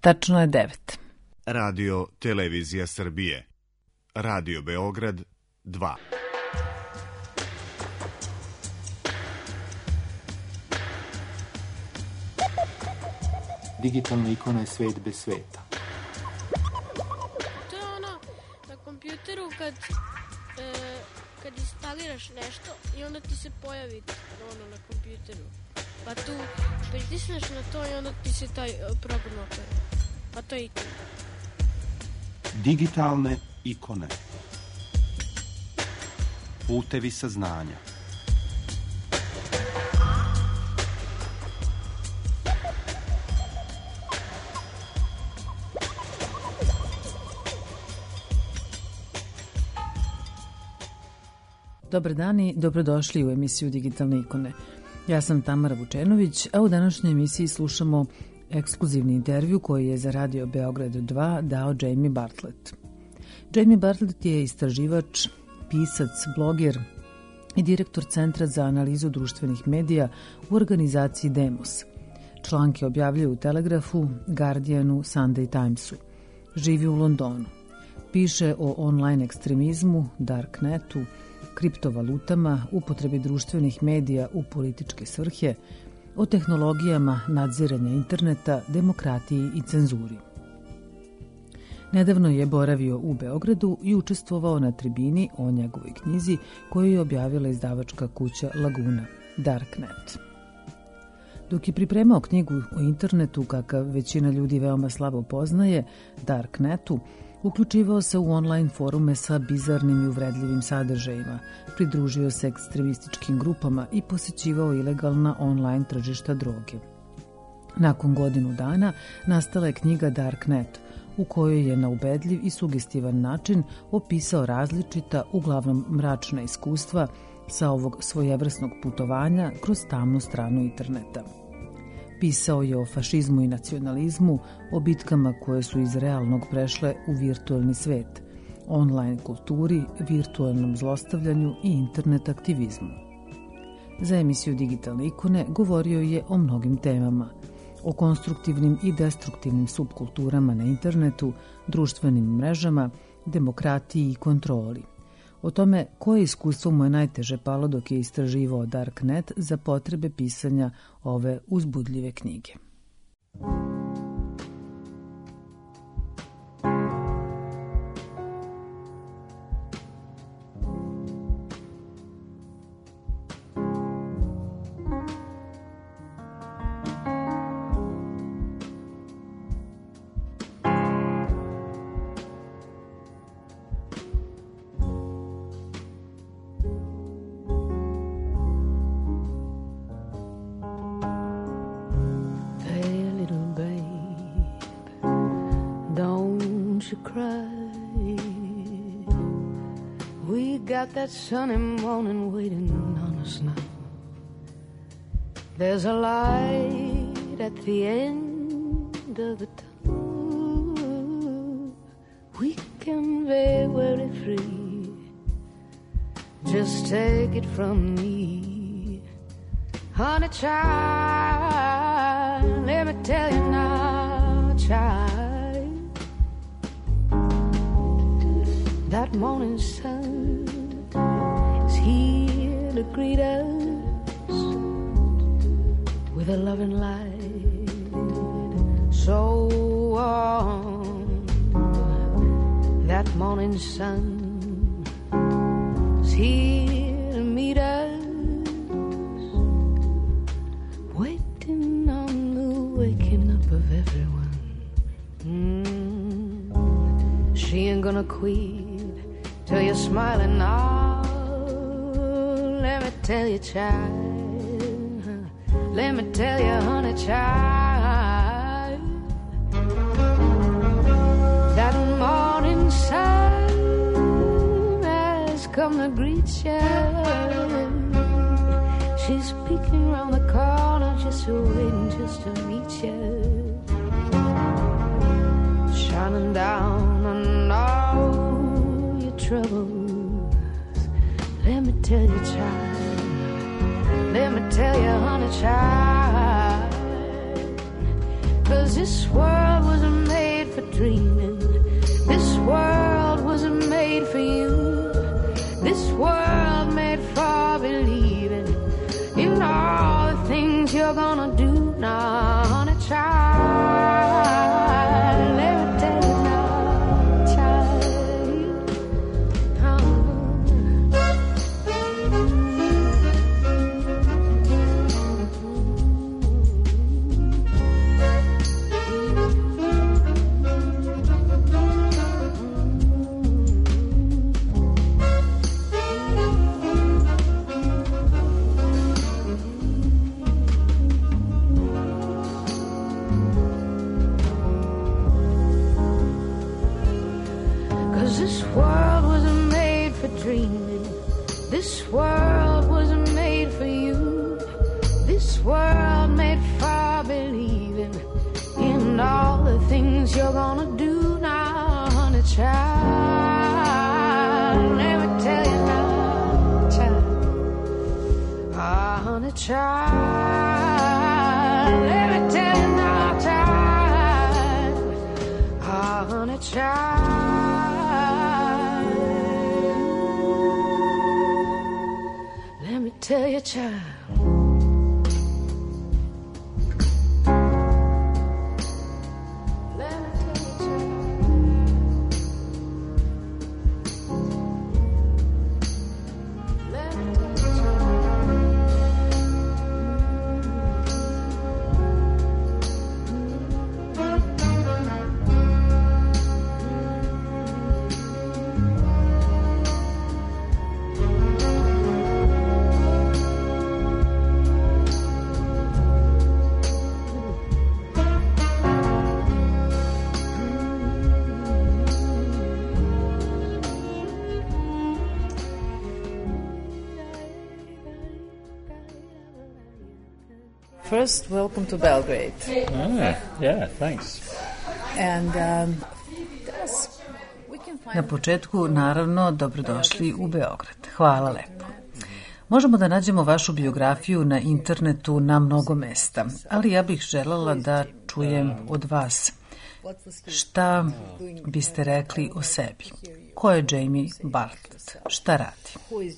Tačno je 9. Radio Televizija Srbije. Radio Beograd 2. Digitalna ikona je svet bez sveta. To je ono na kompjuteru kad instaliraš nešto i onda ti se pojavi ono na kompjuteru. Pa tu pritisneš na to i onda ti se taj program otvori. Pa to je ikona. Digitalne ikone. Putevi saznanja. Dobar dan i dobrodošli u emisiju Digitalne ikone. Ja sam Tamara Vučenović, a u današnjoj emisiji slušamo ekskluzivni intervju koji je za Radio Beograd 2 dao Jamie Bartlett. Jamie Bartlett je istraživač, pisac, bloger i direktor Centra za analizu društvenih medija u organizaciji Demos. Članke objavljuje u Telegrafu, Guardianu, Sunday Timesu. Živi u Londonu. Piše o online ekstremizmu, darknetu, kriptovalutama, upotrebi društvenih medija u političke svrhe, o tehnologijama nadziranja interneta, demokratiji i cenzuri. Nedavno je boravio u Beogradu i učestvovao na tribini o njegovoj knjizi koju je objavila izdavačka kuća Laguna, Darknet. Dok je pripremao knjigu o internetu, kakav većina ljudi veoma slabo poznaje, Darknetu, uključivao se u online forume sa bizarnim i uvredljivim sadržajima, pridružio se ekstremističkim grupama i posećivao ilegalna online tržišta droge. Nakon godinu dana nastala je knjiga Darknet, u kojoj je na ubedljiv i sugestivan način opisao različita, uglavnom mračna iskustva sa ovog svojevrsnog putovanja kroz tamnu stranu interneta. Pisao je o fašizmu i nacionalizmu, o bitkama koje su iz realnog prešle u virtualni svet, online kulturi, virtualnom zlostavljanju i internet aktivizmu. Za emisiju Digitalne ikone govorio je o mnogim temama, o konstruktivnim i destruktivnim subkulturama na internetu, društvenim mrežama, demokratiji i kontroli. O tome koje iskustvo mu je najteže palo dok je istraživao Darknet za potrebe pisanja ove uzbudljive knjige. That sunny morning waiting on us now. There's a light at the end of the tunnel. We can be very free. Just take it from me, honey child. Let me tell you now, child. That morning sun is here to greet us with a loving light so warm. That morning sun is here to meet us, waiting on the waking up of everyone. She ain't gonna quit till you're smiling now. Let me tell you, child. Let me tell you, honey, child. That morning sun has come to greet you. She's peeking around the corner, just waiting just to meet you. Shining down on all your troubles. Let me tell you, child. Let me tell you, honey, child. 'Cause this world was a dreaming. This world wasn't made for you. This world made for believing in all the things you're gonna do now, honey child. Let me tell you now, child. This world wasn't made for dreaming. This world wasn't made for you. This world made for believing in all the things you're gonna do now, honey child. Let me tell you now, child. Ah, honey child. Let me tell you now, child. Ah, honey child. Let me tell you, child. Let me tell you, child. Let me tell you, child. First, welcome to Belgrade. Yeah, thanks. And na početku, naravno, dobrodošli u Beograd. Hvala lepo. Možemo da nađemo vašu biografiju na internetu na mnogo mesta, ali ja bih želela da čujem od vas. Šta biste rekli o sebi? Ko je Jamie Bartlett? Šta radi?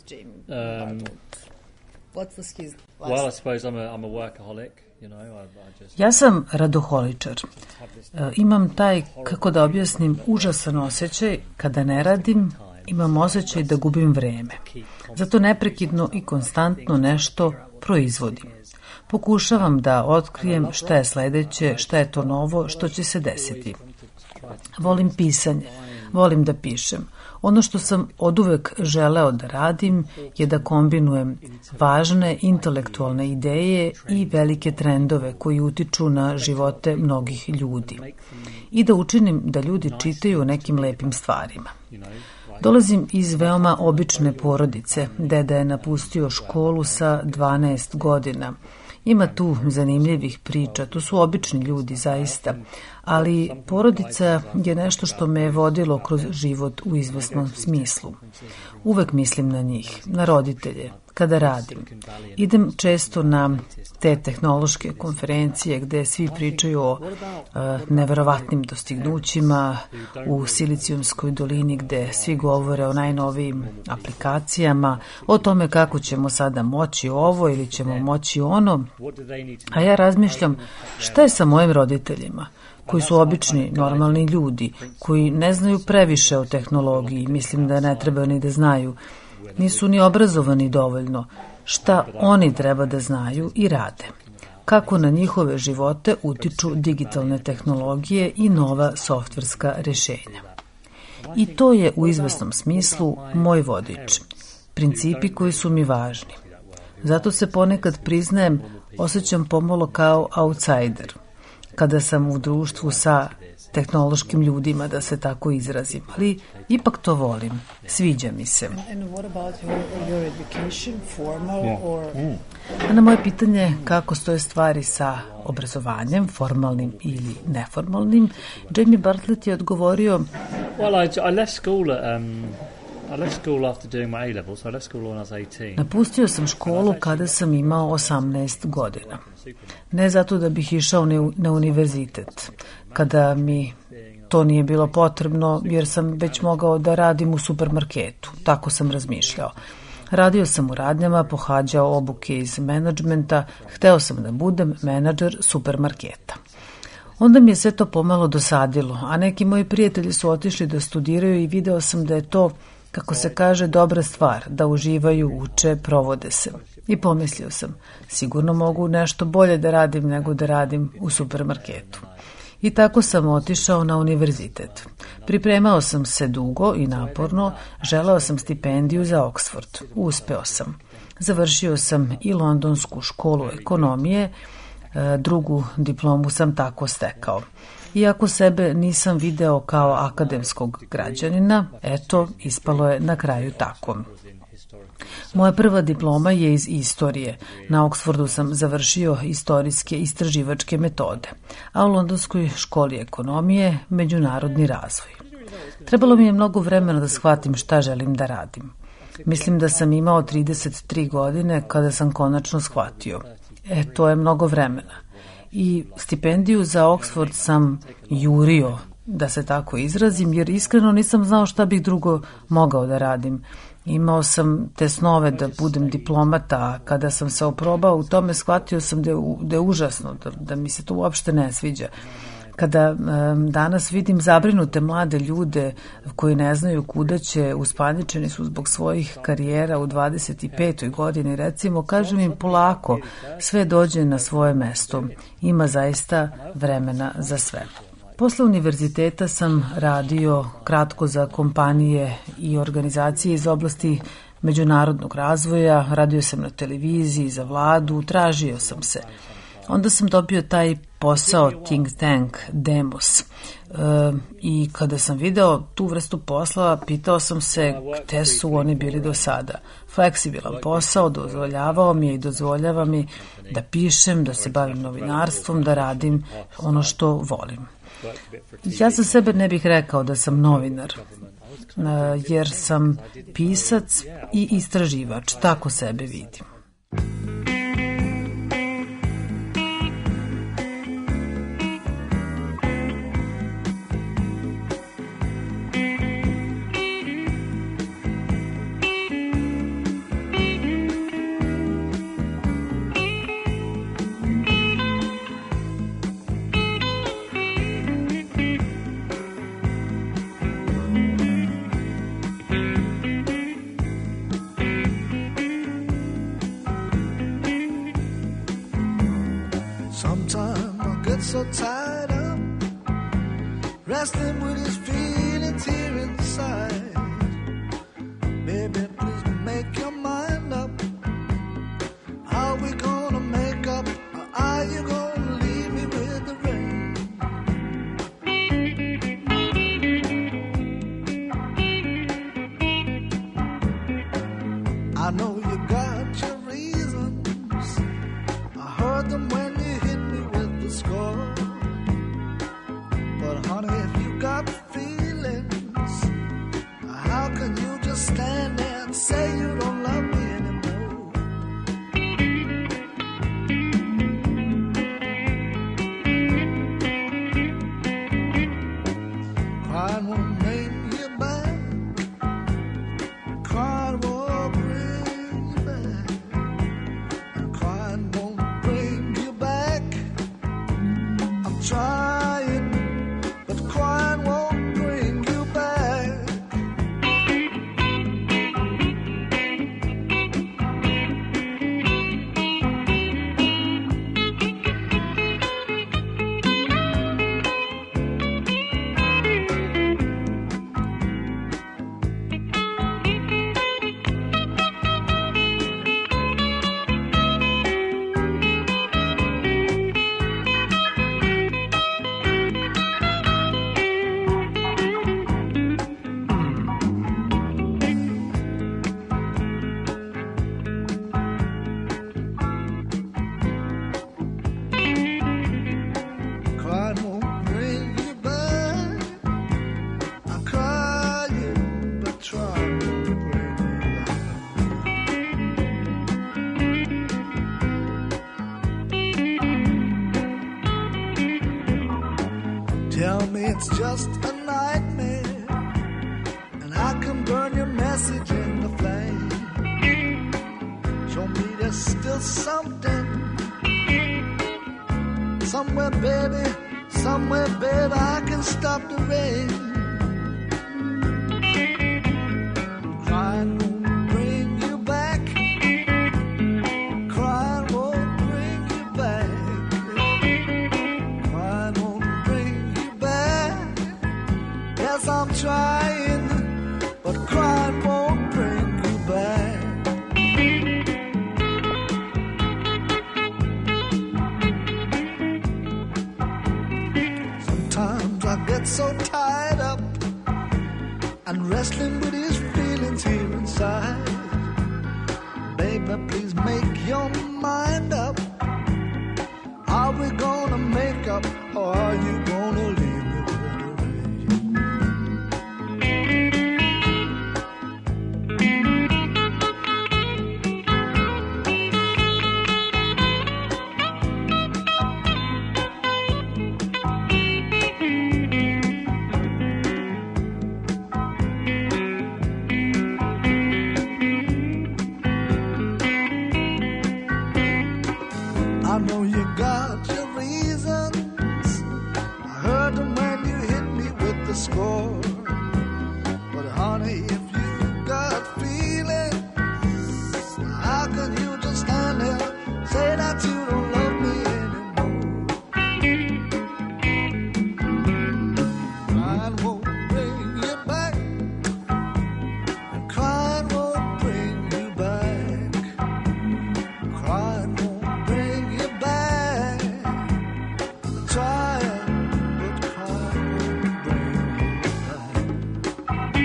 Well, I suppose I'm a workaholic, you know. Ja sam radoholičar. Imam taj, kako da objasnim, užasan osjećaj kada ne radim, imam osjećaj da gubim vreme. Zato neprekidno i konstantno nešto proizvodim. Pokušavam da otkrijem šta je sledeće, šta je to novo, što će se desiti. Volim pisanje, volim da pišem. Ono što sam oduvek želeo da radim je da kombinujem važne intelektualne ideje i velike trendove koji utiču na živote mnogih ljudi i da učinim da ljudi čitaju o nekim lepim stvarima. Dolazim iz veoma obične porodice. Deda je napustio školu sa 12 godina. Ima tu zanimljivih priča, to su obični ljudi zaista, ali porodica je nešto što me je vodilo kroz život u izvesnom smislu. Uvek mislim na njih, na roditelje, kada radim. Idem često na te tehnološke konferencije gde svi pričaju o neverovatnim dostignućima, u Silicijumskoj dolini gde svi govore o najnovijim aplikacijama, o tome kako ćemo sada moći ovo ili ćemo moći ono, a ja razmišljam šta je sa mojim roditeljima, koji su obični, normalni ljudi, koji ne znaju previše o tehnologiji, mislim da ne treba ni da znaju, nisu ni obrazovani dovoljno, šta oni treba da znaju i rade. Kako na njihove živote utiču digitalne tehnologije i nova softverska rešenja. I to je u izvesnom smislu moj vodič, principi koji su mi važni. Zato se ponekad priznajem, osjećam pomalo kao outsider, kada sam u društvu sa tehnološkim ljudima, da se tako izrazim, ali ipak to volim, sviđa mi se. A na moje pitanje kako stoje stvari sa obrazovanjem, formalnim ili neformalnim, Jamie Bartlett je odgovorio: Well, I left school at I left school after doing my A levels. I left school when I was 18. Napustio sam školu kada sam imao 18 godina. Ne zato da bih išao na univerzitet. Kada mi to nije bilo potrebno jer sam već mogao da radim u supermarketu. Tako sam razmišljao. Radio sam u radnjama, pohađao obuke iz menadžmenta, hteo sam da budem menadžer supermarketa. Onda mi je sve to pomalo dosadilo, a neki moji prijatelji su otišli da studiraju i video sam da je to, kako se kaže, dobra stvar, da uživaju, uče, provode se. I pomislio sam, sigurno mogu nešto bolje da radim nego da radim u supermarketu. I tako sam otišao na univerzitet. Pripremao sam se dugo i naporno, želeo sam stipendiju za Oxford. Uspeo sam. Završio sam i londonsku školu ekonomije, drugu diplomu sam tako stekao. Iako sebe nisam video kao akademskog građanina, eto, ispalo je na kraju tako. Moja prva diploma je iz istorije. Na Oxfordu sam završio istorijske istraživačke metode, a u londonskoj školi ekonomije međunarodni razvoj. Trebalo mi je mnogo vremena da shvatim šta želim da radim. Mislim da sam imao 33 godine kada sam konačno shvatio. To je mnogo vremena. I stipendiju za Oxford sam jurio, da se tako izrazim, jer iskreno nisam znao šta bih drugo mogao da radim. Imao sam te snove da budem diplomata, a kada sam se oprobao u tome, shvatio sam da je užasno, da mi se to uopšte ne sviđa. Kada danas vidim zabrinute mlade ljude koji ne znaju kuda će, uspaničeni su zbog svojih karijera u 25. godini, recimo, kažem im polako, sve dođe na svoje mesto. Ima zaista vremena za sve. Posle univerziteta sam radio kratko za kompanije i organizacije iz oblasti međunarodnog razvoja, radio sam na televiziji, za vladu, tražio sam se. Onda sam dobio taj posao Think Tank Demos i kada sam video tu vrstu posla, pitao sam se gde su oni bili do sada. Fleksibilan posao, dozvoljavao mi je i dozvoljava mi da pišem, da se bavim novinarstvom, da radim ono što volim. Ja za sebe ne bih rekao da sam novinar, jer sam pisac i istraživač, tako sebe vidim. So tied up, wrestling with his feelings here inside. Baby, please make your mind up. Are we gonna make up, or are you gonna leave me with the rain? I know you got your reasons. I heard them when you hit me with the score. But honey, if you got feelings, how can you just stand there and say you don't love me anymore? Crying won't bring you back. Crying won't bring you back. And crying won't bring you back. I'm trying, but crying won't bring you back. it's just a nightmare, and I can burn your message in the flame. Show me there's still something, somewhere, baby, I can stop the rain. Crying won't bring you back. Crying won't bring you back. Crying won't bring you back. Yes, I'm trying, but crying won't bring you back. Sometimes I get so tied up and wrestling with his feelings here inside. Baby, please make your mind up. Are we gonna make up, or are you gonna leave me with the rain? I know you got your reasons. I heard them when you hit me with the score. But honey, if you got feelings, how can you just stand there, say that you don't love me anymore? Crying won't bring you back, and crying won't bring you back. Crying won't bring you back. Trying, but crying won't bring you back.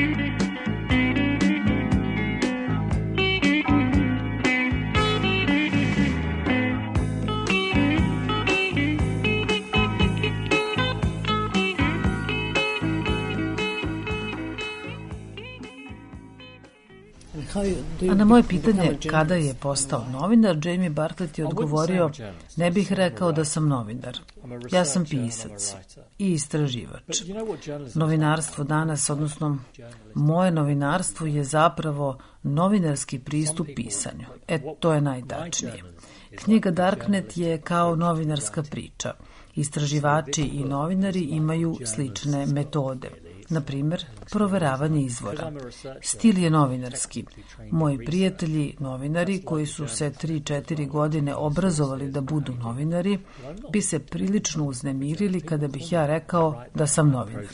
A na moje pitanje kada je postao novinar, Jamie Bartlett je odgovorio: ne bih rekao da sam novinar. Ja sam pisac i istraživač. Novinarstvo danas, odnosno moje novinarstvo, je zapravo novinarski pristup pisanju. To je najtačnije. Knjiga Darknet je kao novinarska priča. Istraživači i novinari imaju slične metode. Na primjer, proveravanje izvora. Stil je novinarski. Moji prijatelji, novinari, koji su se 3-4 godine obrazovali da budu novinari, bi se prilično uznemirili kada bih ja rekao da sam novinar.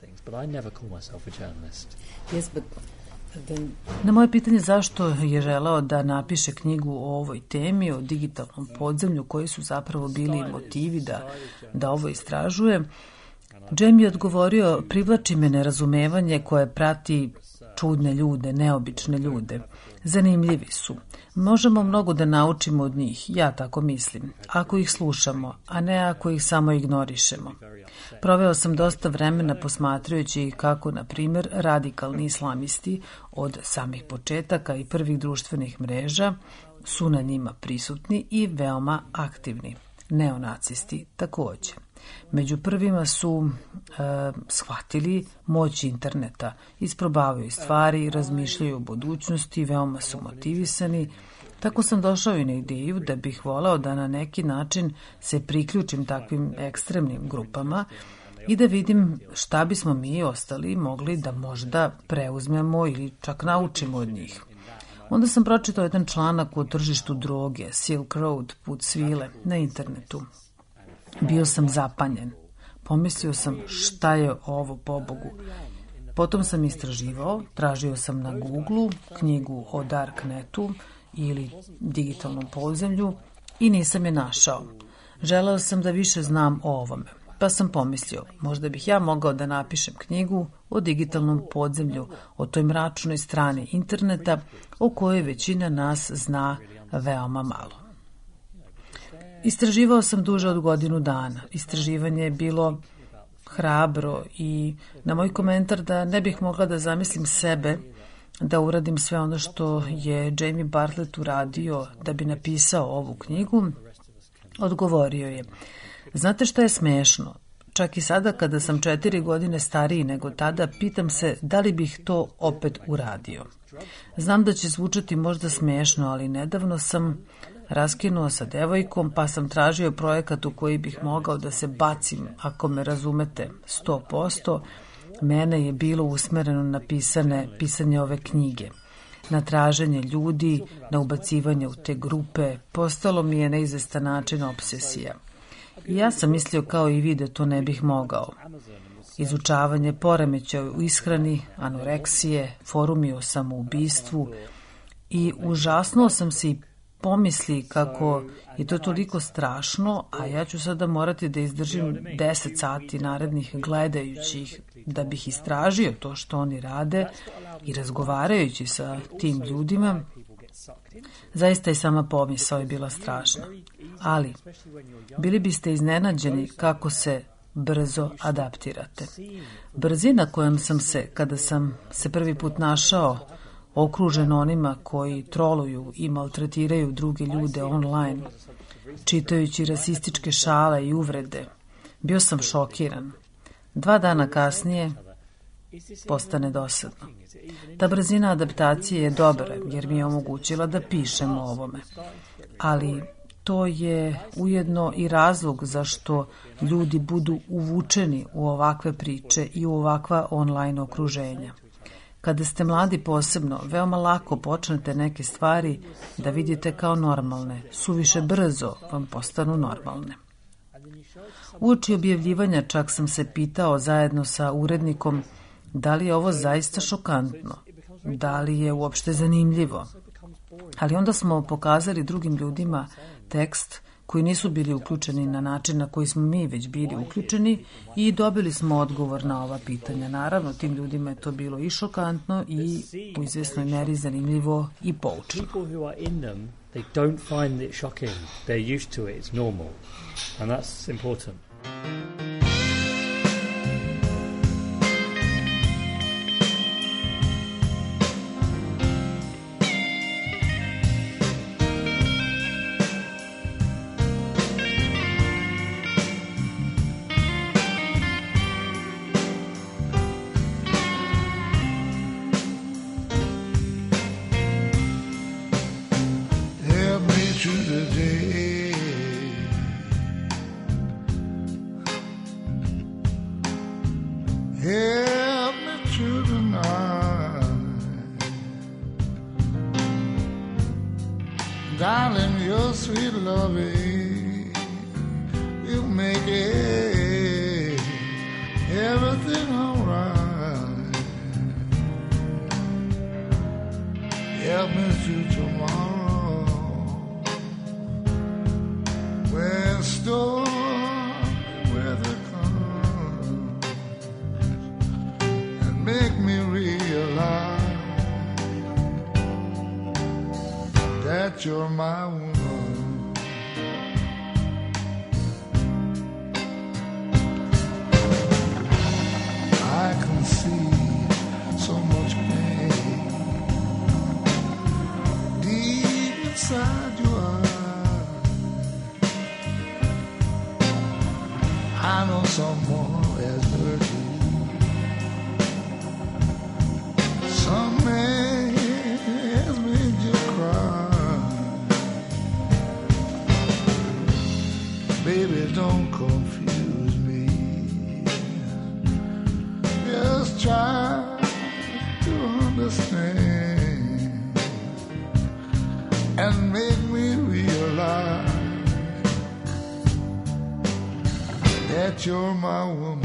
Na moje pitanje zašto je želeo da napiše knjigu o ovoj temi, o digitalnom podzemlju, koji su zapravo bili motivi da ovo istražuje, Jamie je odgovorio: privlači me nerazumevanje koje prati čudne ljude, neobične ljude. Zanimljivi su. Možemo mnogo da naučimo od njih, ja tako mislim, ako ih slušamo, a ne ako ih samo ignorišemo. Proveo sam dosta vremena posmatrajući kako, na primjer, radikalni islamisti od samih početaka i prvih društvenih mreža su na njima prisutni i veoma aktivni. Neonacisti također. Među prvima su shvatili moć interneta, isprobavaju stvari, razmišljaju o budućnosti, veoma su motivisani. Tako sam došao i na ideju da bih voleo da na neki način se priključim takvim ekstremnim grupama i da vidim šta bismo mi ostali mogli da možda preuzmemo ili čak naučimo od njih. Onda sam pročitao jedan članak o tržištu droge, Silk Road, put svile, na internetu. Bio sam zapanjen. Pomislio sam šta je ovo, pobogu. Potom sam istraživao, tražio sam na Googlu knjigu o Darknetu ili digitalnom podzemlju i nisam je našao. Želeo sam da više znam o ovome, pa sam pomislio možda bih ja mogao da napišem knjigu o digitalnom podzemlju, o toj mračnoj strani interneta o kojoj većina nas zna veoma malo. Istraživao sam duže od godinu dana. Istraživanje je bilo hrabro i na moj komentar da ne bih mogla da zamislim sebe da uradim sve ono što je Jamie Bartlett uradio da bi napisao ovu knjigu, odgovorio je: znate šta je smešno? Čak i sada kada sam 4 godine stariji nego tada, pitam se da li bih to opet uradio. Znam da će zvučati možda smiješno, ali nedavno sam raskinuo sa devojkom, pa sam tražio projekat u koji bih mogao da se bacim, ako me razumete, 100%. Mene je bilo usmereno na pisanje ove knjige, na traženje ljudi, na ubacivanje u te grupe. Postalo mi je na izvestan način obsesija. I ja sam mislio kao i vi da to ne bih mogao. Izučavanje poremećaja u ishrani, anoreksije, forumi o samoubistvu i užasnuo sam se i pomisli kako je to toliko strašno, a ja ću sada morati da izdržim 10 sati narednih gledajući ih da bih istražio to što oni rade i razgovarajući sa tim ljudima. Zaista i sama pomisao je bila strašna. Ali, bili biste iznenađeni kako se brzo adaptirate. Brzina kojom sam se, kada sam se prvi put našao okružen onima koji troluju i maltretiraju druge ljude online, čitajući rasističke šale i uvrede, bio sam šokiran. 2 dana kasnije postane dosadno. Ta brzina adaptacije je dobra jer mi je omogućila da pišem o ovome. Ali to je ujedno i razlog zašto ljudi budu uvučeni u ovakve priče i u ovakva online okruženja. Kada ste mladi posebno, veoma lako počnete neke stvari da vidite kao normalne, suviše brzo vam postanu normalne. Uoči objavljivanja čak sam se pitao zajedno sa urednikom da li je ovo zaista šokantno, da li je uopšte zanimljivo. Ali onda smo pokazali drugim ljudima tekst koji nisu bili uključeni na način na koji smo mi već bili uključeni i dobili smo odgovor na ova pitanja. Naravno, tim ljudima je to bilo i šokantno i u izvjesnoj meri zanimljivo i poučno. They don't find it shocking. They're used to it. It's normal. And that's important. Help me through the night, darling, your sweet loving will make it everything alright. Help me through tomorrow when storm weather comes, and make me realize that you're my woman. I can see so much pain deep inside your eyes. I know someone has hurt you. Some man has made you cry. Baby, don't confuse me. Just try to understand and make me realize that you're my woman.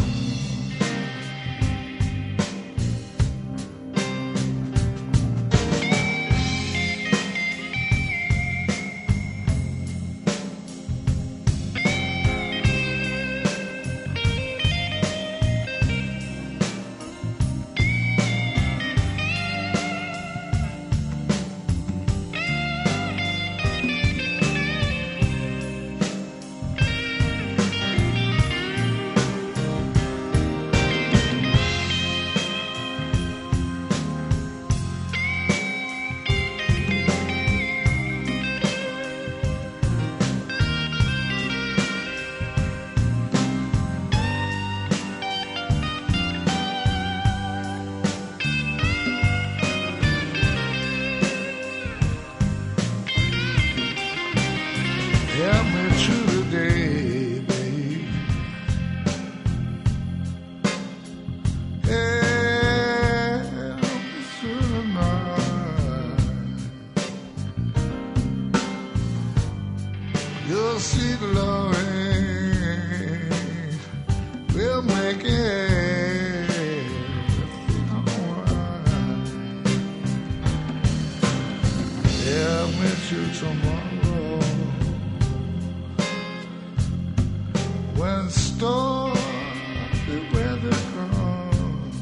tomorrow. When stormy weather comes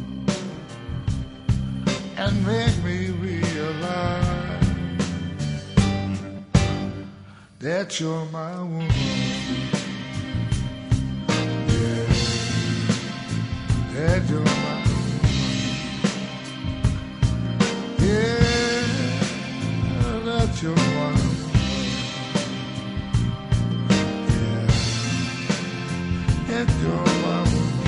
and make me realize that you're my woman. Yeah, that you're my woman. Yeah, that you're my woman. Yeah, that you're my woman.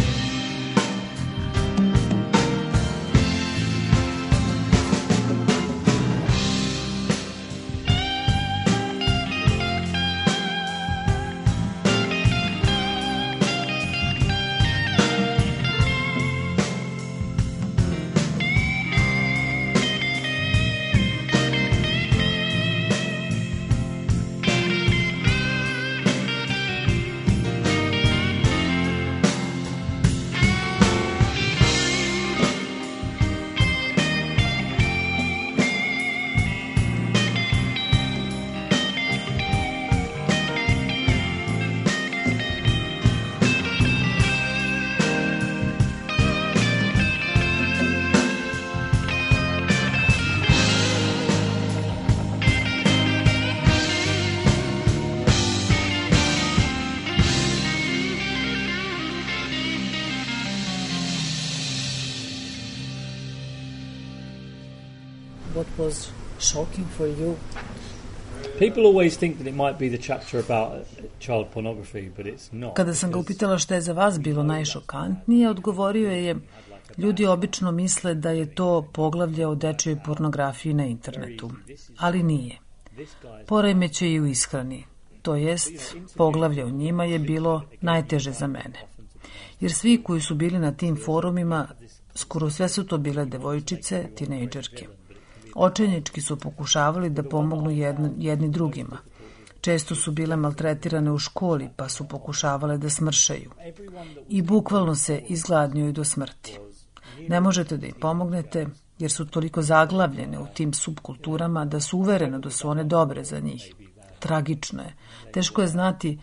What was shocking for you? People always think that it might be the chapter about child pornography, but it's not. Kada sam ga upitala šta je za vas bilo najšokantnije, odgovorio je: ljudi obično misle da je to poglavlje o dečjoj pornografiji na internetu, ali nije. Poremećaj i u ishrani, to jest poglavlje o njima je bilo najteže za mene. Jer svi koji su bili na tim forumima, skoro sve su to bile devojčice, tinejdžerke. Očajnički su pokušavali da pomognu jedni drugima. Često su bile maltretirane u školi, pa su pokušavale da smršaju. I bukvalno se izgladnjuju do smrti. Ne možete da im pomognete, jer su toliko zaglavljene u tim subkulturama da su uverene da su one dobre za njih. Tragično je. Teško je znati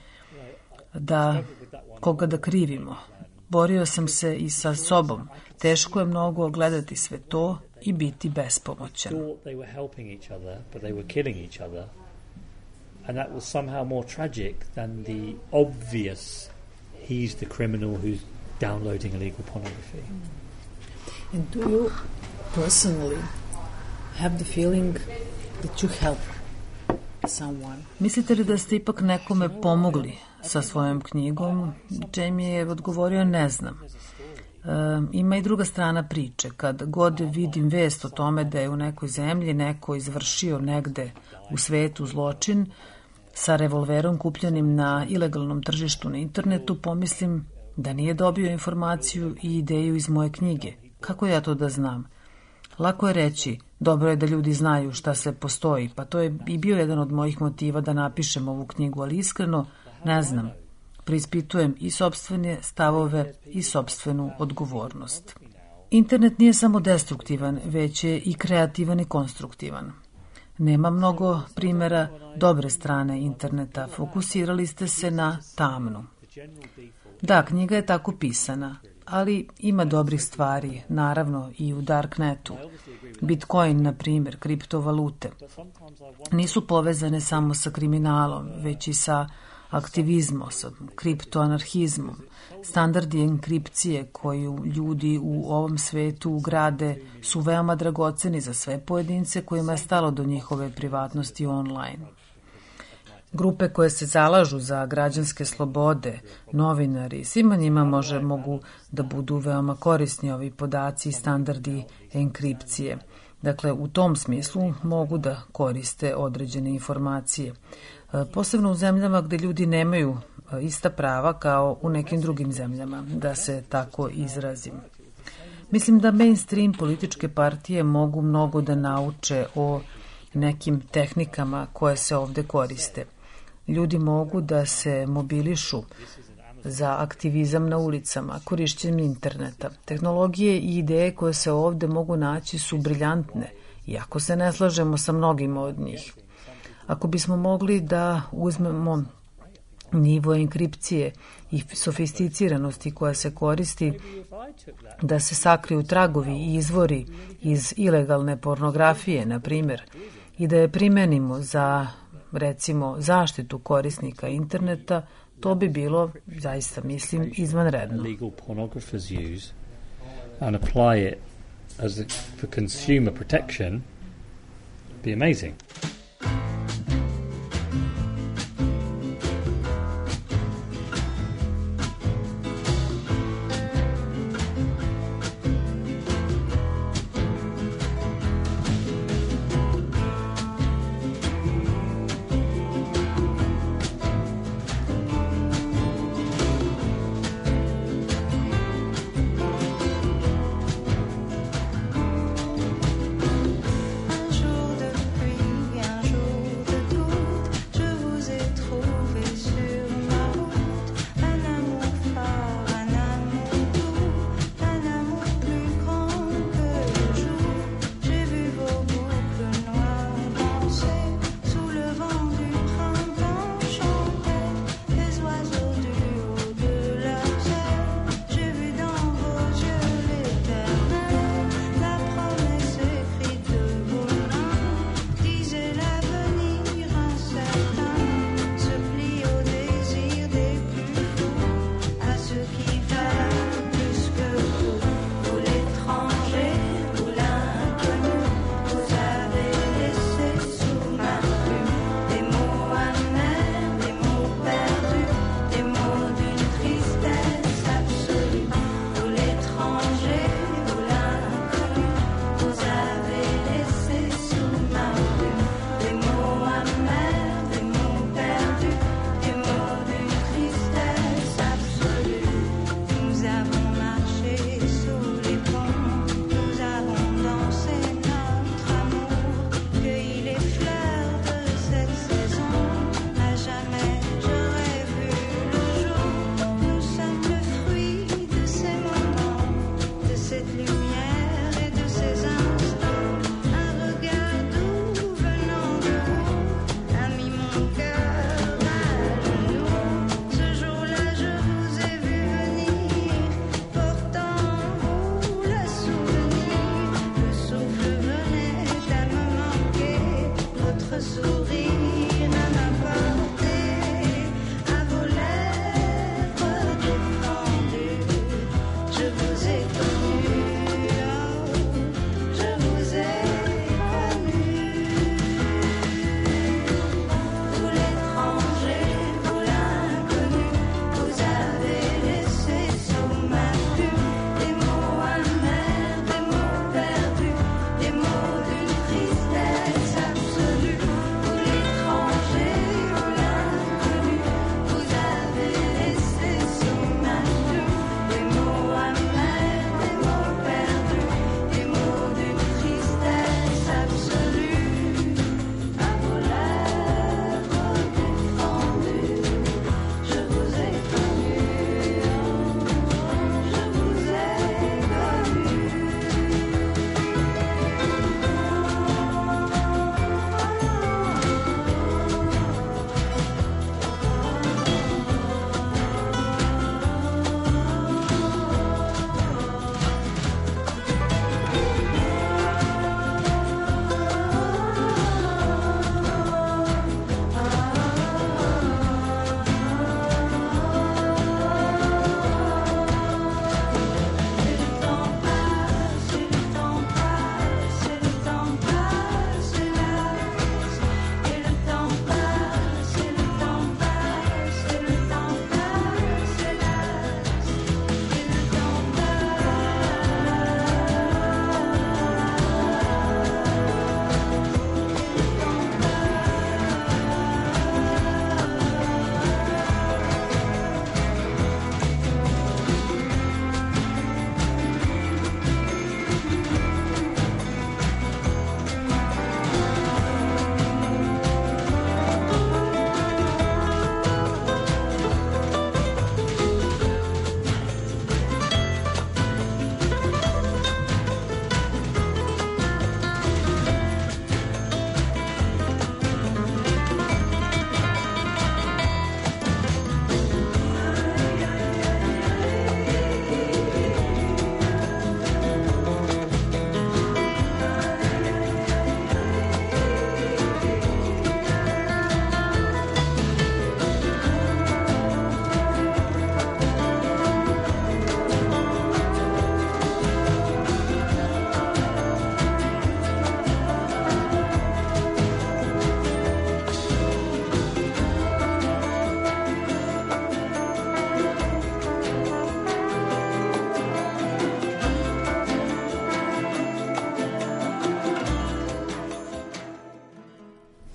koga da krivimo. Borio sam se i sa sobom. Teško je mnogo gledati sve to i biti bespomoćan. And that was somehow more tragic than the obvious he's the criminal who's downloading illegal pornography. And do you personally have the feeling that you help someone? Mislite li da ste ipak nekome pomogli sa svojom knjigom? Jamie je odgovorio: ne znam. Ima i druga strana priče. Kad god vidim vest o tome da je u nekoj zemlji neko izvršio negde u svetu zločin sa revolverom kupljenim na ilegalnom tržištu na internetu, pomislim da nije dobio informaciju i ideju iz moje knjige. Kako ja to da znam? Lako je reći, dobro je da ljudi znaju šta se postoji, pa to je i bio jedan od mojih motiva da napišem ovu knjigu, ali iskreno ne znam. Preispitujem i sopstvene stavove i sopstvenu odgovornost. Internet nije samo destruktivan, već je i kreativan i konstruktivan. Nema mnogo primjera dobre strane interneta. Fokusirali ste se na tamnu. Da, knjiga je tako pisana, ali ima dobrih stvari, naravno i u Darknetu. Bitcoin, na primjer, kriptovalute, nisu povezane samo sa kriminalom, već i sa aktivizmom, sa kriptoanarhizmom. Standardi enkripcije koju ljudi u ovom svetu ugrade su veoma dragoceni za sve pojedince kojima je stalo do njihove privatnosti online. Grupe koje se zalažu za građanske slobode, novinari, svima njima mogu da budu veoma korisni ovi podaci i standardi enkripcije. Dakle, u tom smislu mogu da koriste određene informacije. Posebno u zemljama gde ljudi nemaju ista prava kao u nekim drugim zemljama, da se tako izrazim. Mislim da mainstream političke partije mogu mnogo da nauče o nekim tehnikama koje se ovde koriste. Ljudi mogu da se mobilišu za aktivizam na ulicama, korišćenjem interneta. Tehnologije i ideje koje se ovde mogu naći su briljantne, iako se ne slažemo sa mnogima od njih. Ako bismo mogli da uzmemo nivo enkripcije i sofisticiranosti koja se koristi da se sakriju tragovi i izvori iz ilegalne pornografije, na primjer, i da je primenimo za, recimo, zaštitu korisnika interneta, to bi bilo, zaista mislim, izvanredno. Legal pornographers use and apply it for consumer protection be amazing. Un jour de pluie vient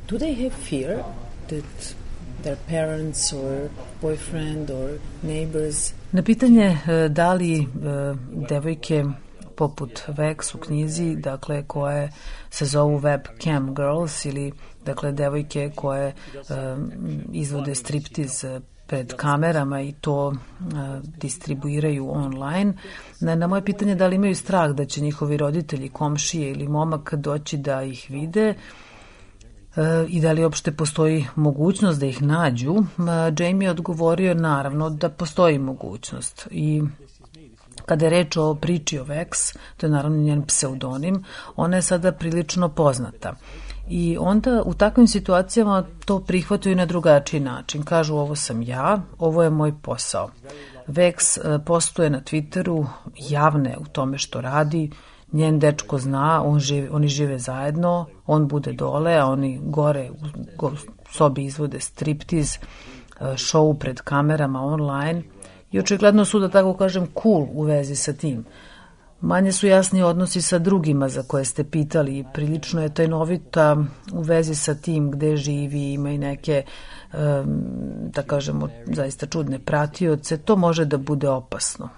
Do they have fear that their parents or boyfriend or neighbors? Na pitanje da li devojke poput Vex u knjizi, dakle koje se zovu webcam girls ili dakle devojke koje izvode striptiz pred kamerama i to distribuiraju online. Na moje pitanje da li imaju strah da će njihovi roditelji, komšije ili momak doći da ih vide i da li uopšte postoji mogućnost da ih nađu, Jamie je odgovorio naravno da postoji mogućnost. I kada je reč o priči o Vex, to je naravno njen pseudonim, ona je sada prilično poznata. I onda u takvim situacijama to prihvataju na drugačiji način. Kažu ovo sam ja, ovo je moj posao. Vex postuje na Twitteru, javne u tome što radi, njen dečko zna, oni žive zajedno, on bude dole, a oni gore u sobi izvode striptiz, show pred kamerama online i očigledno su, da tako kažem, cool u vezi sa tim. Manje su jasni odnosi sa drugima za koje ste pitali i prilično je tajnovita u vezi sa tim gde živi, ima i neke, da kažemo, zaista čudne pratioce, to može da bude opasno.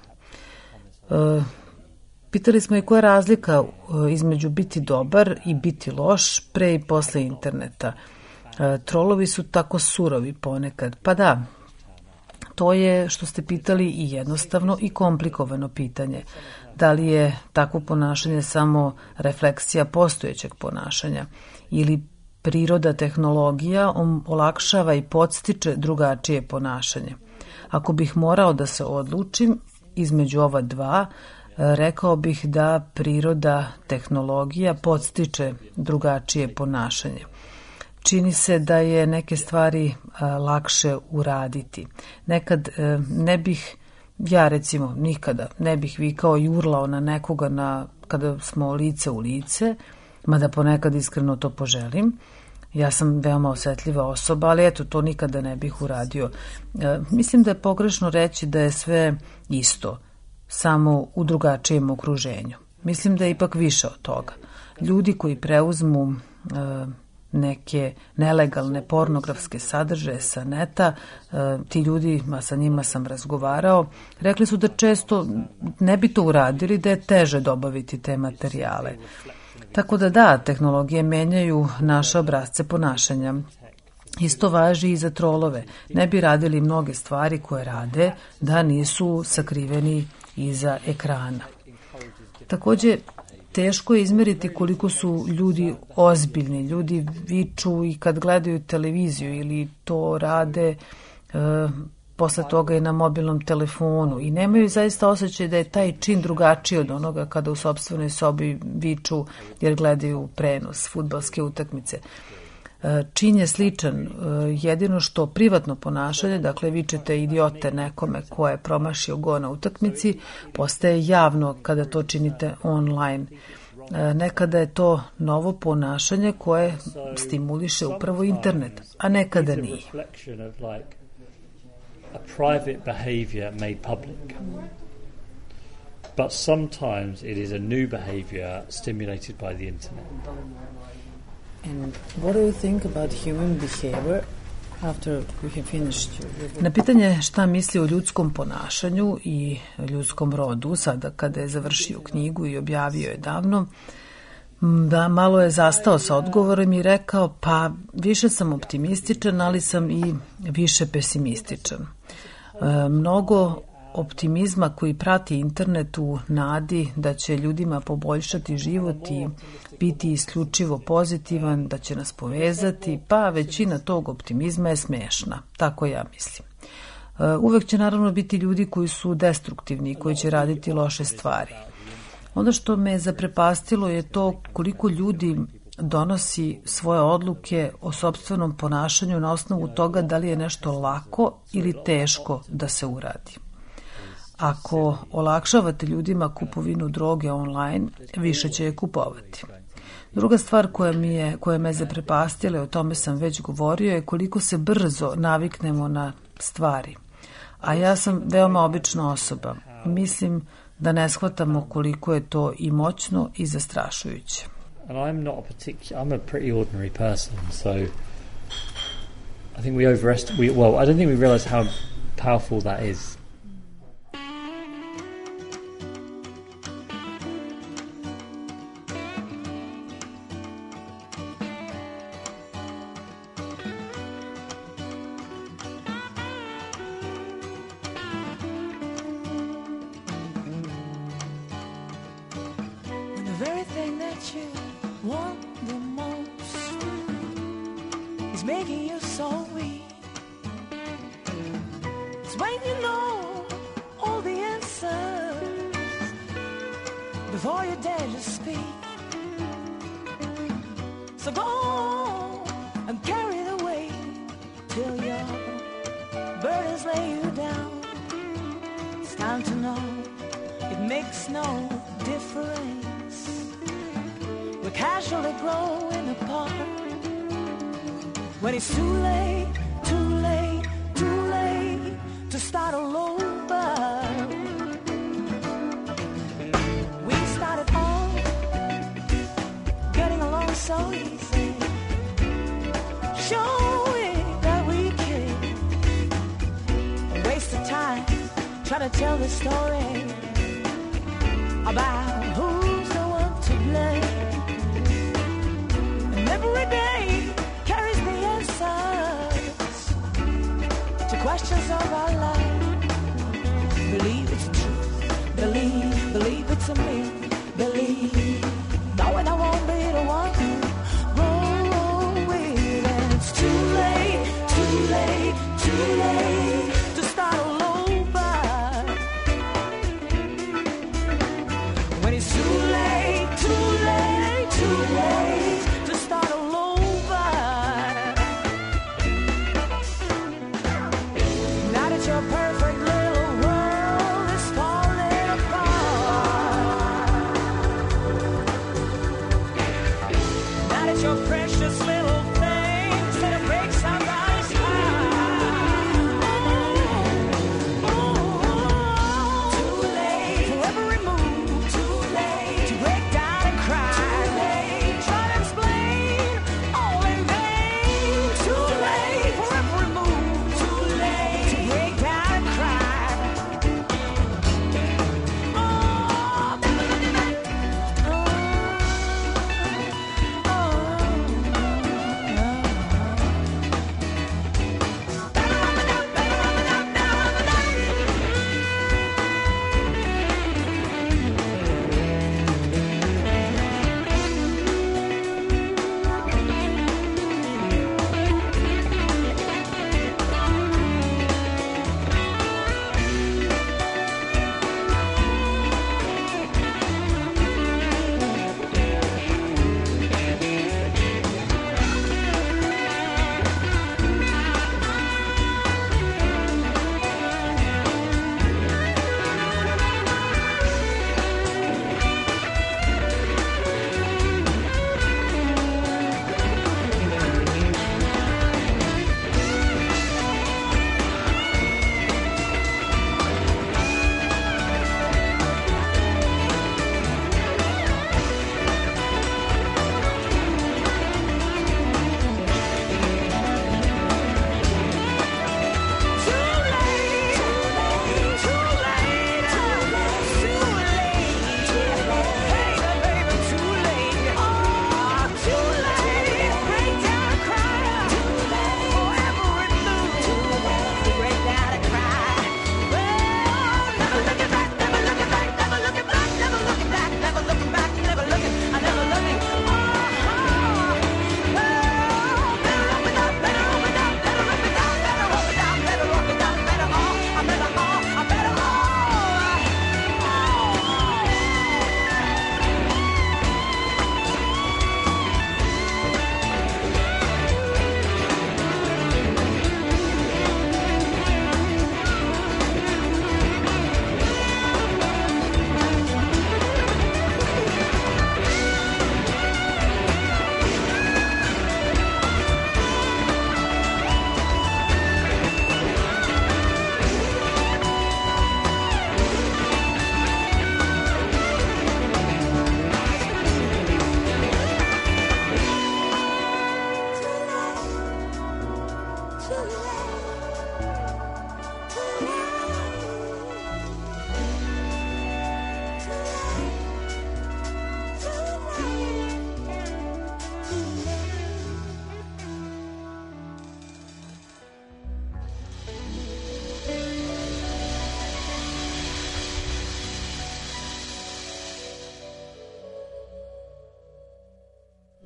Pitali smo i koja je razlika između biti dobar i biti loš pre i posle interneta. Trolovi su tako surovi ponekad, pa da, to je što ste pitali i jednostavno i komplikovano pitanje. Da li je takvo ponašanje samo refleksija postojećeg ponašanja ili priroda tehnologija olakšava i podstiče drugačije ponašanje. Ako bih morao da se odlučim između ova dva, rekao bih da priroda tehnologija podstiče drugačije ponašanje. Čini se da je neke stvari lakše uraditi. Nekad ne bih, ja recimo nikada ne bih vikao i urlao na nekoga kada smo lice u lice, mada ponekad iskreno to poželim. Ja sam veoma osetljiva osoba, ali eto, to nikada ne bih uradio. Mislim da je pogrešno reći da je sve isto, samo u drugačijem okruženju. Mislim da je ipak više od toga. Ljudi koji preuzmu neke nelegalne pornografske sadržaje sa neta, ti ljudi, sa njima sam razgovarao, rekli su da često ne bi to uradili, da je teže dobaviti te materijale. Tako da, tehnologije menjaju naše obrasce ponašanja. Isto važi i za trolove. Ne bi radili mnoge stvari koje rade da nisu sakriveni iza ekrana. Takođe, teško je izmeriti koliko su ljudi ozbiljni. Ljudi viču i kad gledaju televiziju ili to rade posle toga i na mobilnom telefonu i nemaju zaista osjećaj da je taj čin drugačiji od onoga kada u sopstvenoj sobi viču jer gledaju prenos fudbalske utakmice. Čin je sličan, jedino što privatno ponašanje, dakle vičete idiote nekome ko je promašio go na utakmici, postaje javno kada to činite online. Nekada je to novo ponašanje koje stimuliše upravo internet, a nekada nije. A private behavior made public. But sometimes it is a new behavior stimulated by the internet. And what do you think about human behavior after we have finished your... Na pitanje šta misli o ljudskom ponašanju i ljudskom rodu, sada kada je završio knjigu i objavio je davno, da malo je zastao sa odgovorom i rekao, pa više sam optimističan, ali sam i više pesimističan. Mnogo optimizma koji prati internet u nadi da će ljudima poboljšati život i biti isključivo pozitivan, da će nas povezati, pa većina tog optimizma je smešna, tako ja mislim. Uvek će naravno biti ljudi koji su destruktivni i koji će raditi loše stvari. Ono što me zaprepastilo je to koliko ljudi donosi svoje odluke o sopstvenom ponašanju na osnovu toga da li je nešto lako ili teško da se uradi. Ako olakšavate ljudima kupovinu droge online, više će je kupovati. Druga stvar koja me zaprepastila, o tome sam već govorio, je koliko se brzo naviknemo na stvari. A ja sam veoma obična osoba. Mislim da ne shvatamo koliko je to i moćno i zastrašujuće. And I'm not I'm a pretty ordinary person, so I think we overestimate. I don't think we realise how powerful that is.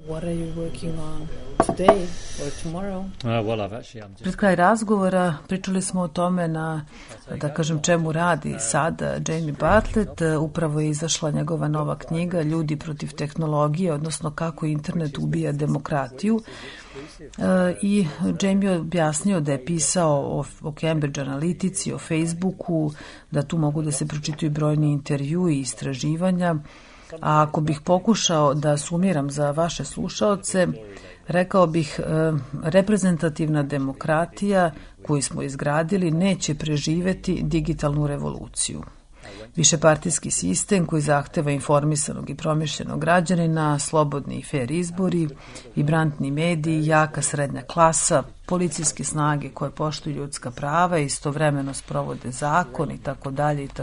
What are you working on today or tomorrow? Pred kraj razgovora pričali smo o tome na, da kažem, čemu radi sada Jamie Bartlett. Upravo je izašla njegova nova knjiga Ljudi protiv tehnologije, odnosno kako internet ubija demokratiju. I Jamie je objasnio da je pisao o Cambridge Analytici, o Facebooku, da tu mogu da se pročitaju brojni intervju i istraživanja. A ako bih pokušao da sumiram za vaše slušaoce, rekao bih reprezentativna demokratija koju smo izgradili neće preživeti digitalnu revoluciju. Višepartijski sistem koji zahteva informisanog i promišljenog građanina, slobodni i fair izbori, vibrantni mediji, jaka srednja klasa, policijske snage koje poštuju ljudska prava i istovremeno sprovode zakon itd.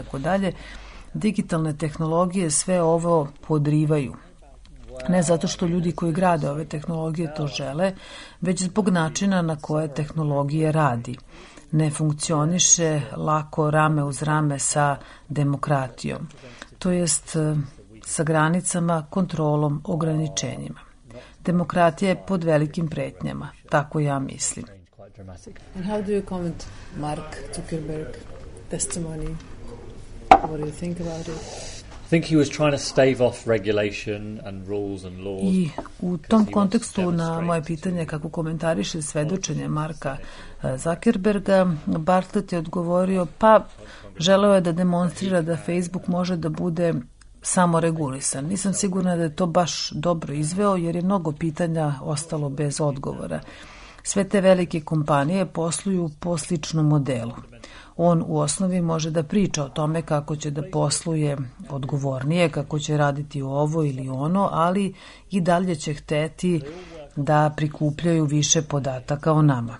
Digitalne tehnologije sve ovo podrivaju. Ne zato što ljudi koji grade ove tehnologije to žele, već zbog načina na koje tehnologije radi. Ne funkcioniše lako rame uz rame sa demokratijom, to jest sa granicama, kontrolom, ograničenjima. Demokratija je pod velikim pretnjama, tako ja mislim. And how do you comment Mark Zuckerberg testimony? What do you think about it? I think he was trying to stave off regulation and rules and laws. I u tom kontekstu na moje pitanje kako komentariše svedočenje Marka Zuckerberga, Bartlett je odgovorio pa želeo je da demonstrira da Facebook može da bude samoregulisan. Nisam sigurna da je to baš dobro izveo jer je mnogo pitanja ostalo bez odgovora. Sve te velike kompanije posluju po sličnom modelu. On u osnovi može da priča o tome kako će da posluje odgovornije, kako će raditi ovo ili ono, ali i dalje će hteti da prikupljaju više podataka o nama.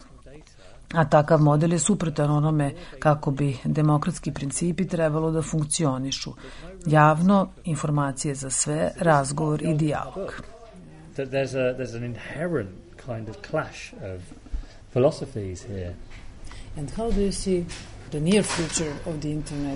A takav model je suprotan onome kako bi demokratski principi trebalo da funkcionišu. Javno, informacije za sve, razgovor i dijalog. There's an inherent kind of clash of philosophies here. And how do you see the near future of the internet,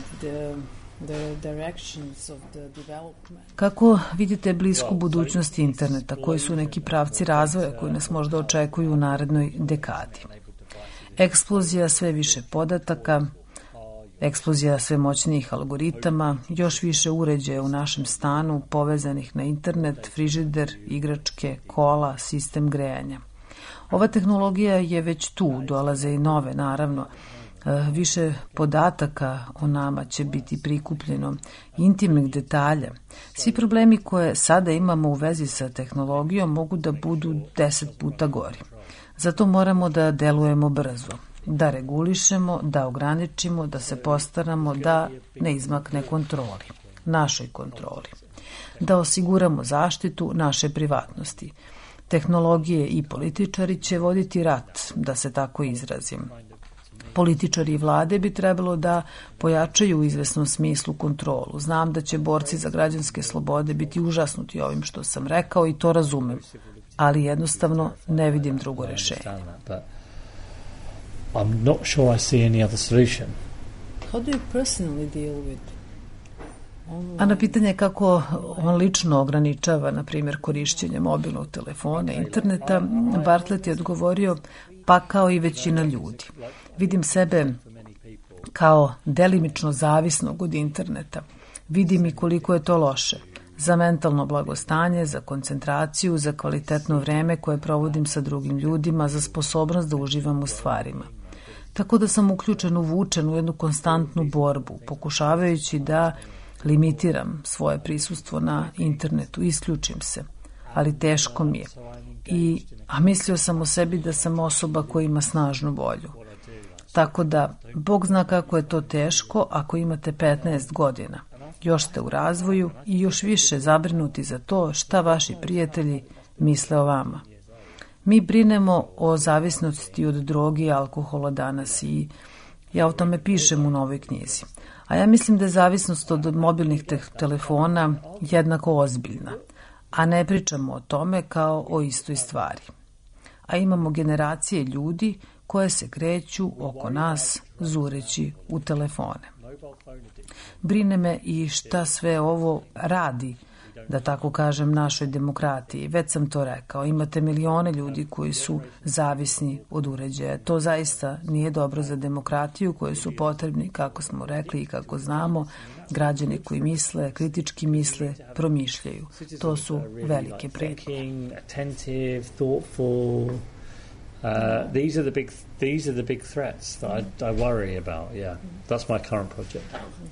the directions of the development? Kako vidite blisku budućnost interneta? Koji su neki pravci razvoja koji nas možda očekuju u narednoj dekadi? Eksplozija sve više podataka, eksplozija sve moćnijih algoritama, još više uređaja u našem stanu povezanih na internet, frižider, igračke, kola, sistem grejanja. Ova tehnologija je već tu, dolaze i nove, naravno. Više podataka o nama će biti prikupljeno, intimnih detalja. Svi problemi koje sada imamo u vezi sa tehnologijom mogu da budu 10 puta gori. Zato moramo da delujemo brzo, da regulišemo, da ograničimo, da se postaramo da ne izmakne kontroli, našoj kontroli. Da osiguramo zaštitu naše privatnosti. Tehnologije i političari će voditi rat, da se tako izrazim. Političari i vlade bi trebalo da pojačaju u izvesnom smislu kontrolu. Znam da će borci za građanske slobode biti užasnuti ovim što sam rekao i to razumem, ali jednostavno ne vidim drugo rešenje. I'm not sure I see any other solution. How do you personally deal with A na pitanje kako on lično ograničava, na primjer, korišćenje mobilnog telefona, interneta, Bartlett je odgovorio, pa kao i većina ljudi. Vidim sebe kao delimično zavisnog od interneta. Vidim i koliko je to loše. Za mentalno blagostanje, za koncentraciju, za kvalitetno vreme koje provodim sa drugim ljudima, za sposobnost da uživam u stvarima. Tako da sam uvučen u jednu konstantnu borbu, pokušavajući da limitiram svoje prisustvo na internetu, isključim se, ali teško mi je. A mislio sam o sebi da sam osoba koja ima snažnu volju. Tako da, Bog zna kako je to teško ako imate 15 godina. Još ste u razvoju i još više zabrinuti za to šta vaši prijatelji misle o vama. Mi brinemo o zavisnosti od droge i alkohola danas i ja o tome pišem u novoj knjizi. A ja mislim da je zavisnost od mobilnih telefona jednako ozbiljna, a ne pričamo o tome kao o istoj stvari. A imamo generacije ljudi koje se kreću oko nas zureći u telefone. Brine me i šta sve ovo radi da tako kažem, našoj demokratiji. Već sam to rekao, imate milione ljudi koji su zavisni od uređaja. To zaista nije dobro za demokratiju, koji su potrebni, kako smo rekli i kako znamo, građani koji misle, kritički misle, promišljaju. To su velike pretnje. These are the big threats that I worry about. Yeah, that's my current project.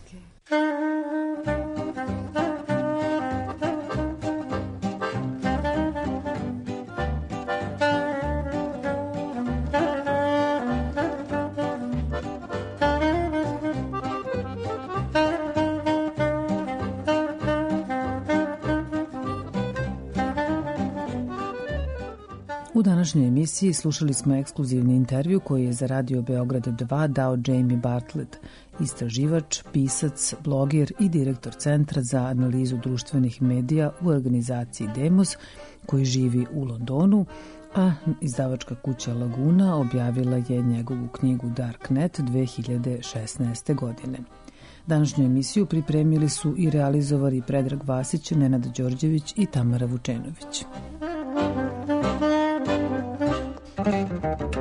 U današnjoj emisiji slušali smo ekskluzivni intervju koji je za Radio Beograd 2 dao Jamie Bartlett, istraživač, pisac, blogir i direktor Centra za analizu društvenih medija u organizaciji Demos, koji živi u Londonu, a izdavačka kuća Laguna objavila je njegovu knjigu Darknet 2016. godine. Današnju emisiju pripremili su i realizovali Predrag Vasić, Nenad Đorđević i Tamara Vučenović.